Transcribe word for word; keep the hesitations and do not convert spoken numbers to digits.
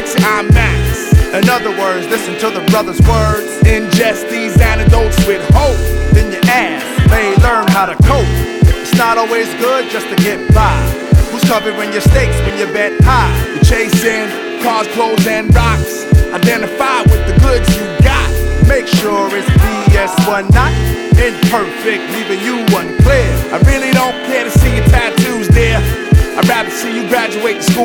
fix your IMAX. In other words, listen to the brother's words. Ingest these antidotes with hope, then your ass may learn how to cope. It's not always good just to get by. Who's covering your stakes when you bet high? You're chasing cars, clothes, and rocks. Identify with the goods you got. Make sure it's B S one, not imperfect, leaving you unclear. I really don't care to see your tattoos there. I'd rather see you graduate the school